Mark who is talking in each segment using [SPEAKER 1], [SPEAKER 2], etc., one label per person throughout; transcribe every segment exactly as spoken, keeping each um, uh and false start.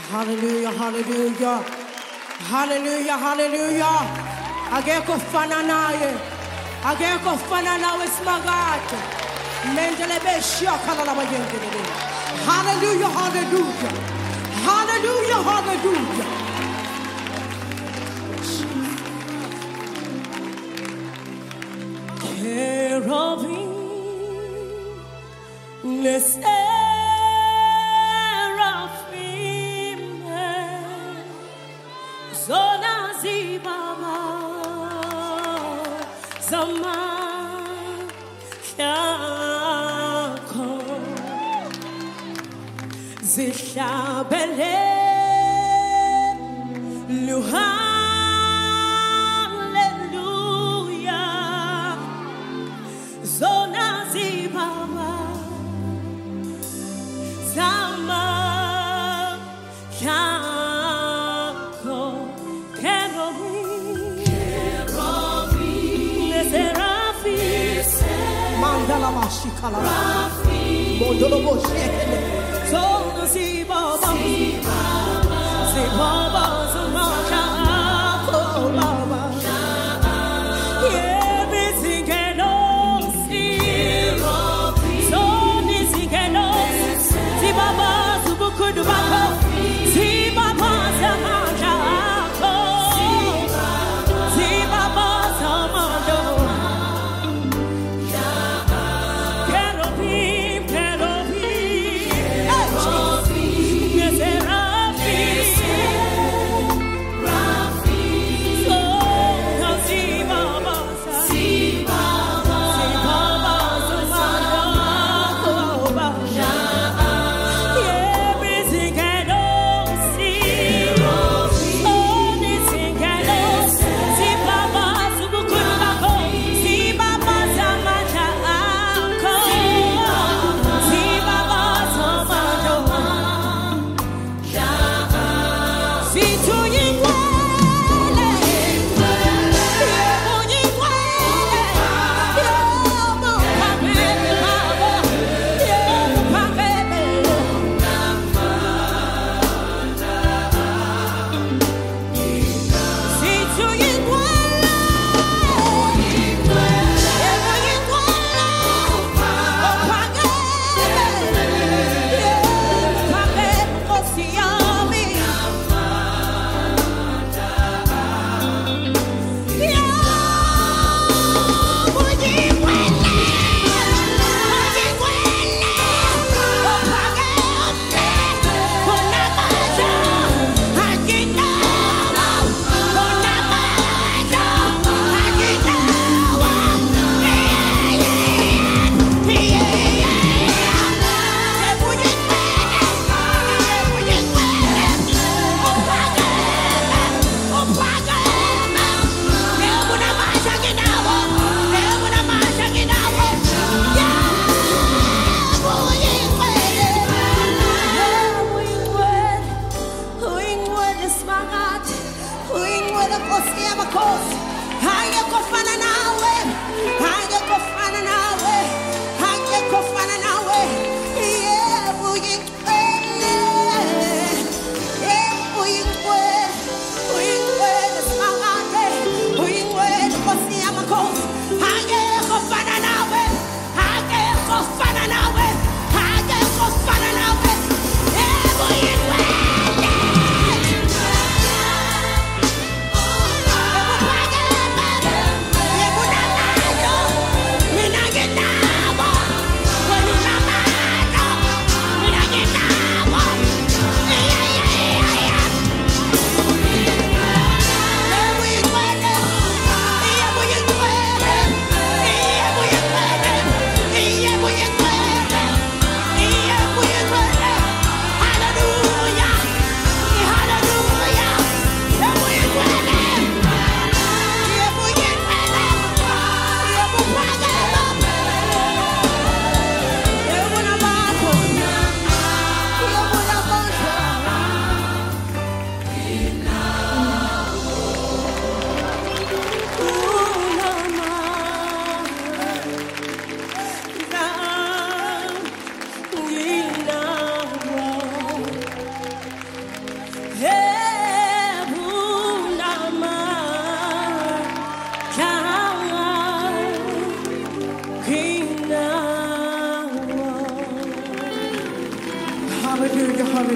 [SPEAKER 1] Hallelujah, hallelujah. Hallelujah, hallelujah. Ageko fana naye. Ageko fana nawe smagate. Mendele beshia kalala bayendele. Hallelujah, hallelujah. Hallelujah, hallelujah. Cherubim, the seraphim, Zona Zibaba, Zama Yako, Zishabele, Luha. Mandala mashikala, mondolo boshele, zona si baba, si baba, zona chako baba, everything can see, zona si can si baba, zubuku dubako, si baba zama chako, si baba zama do.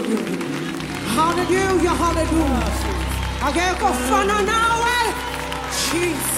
[SPEAKER 1] Hallelujah, hallelujah. Ageko fana nawe. Jesus.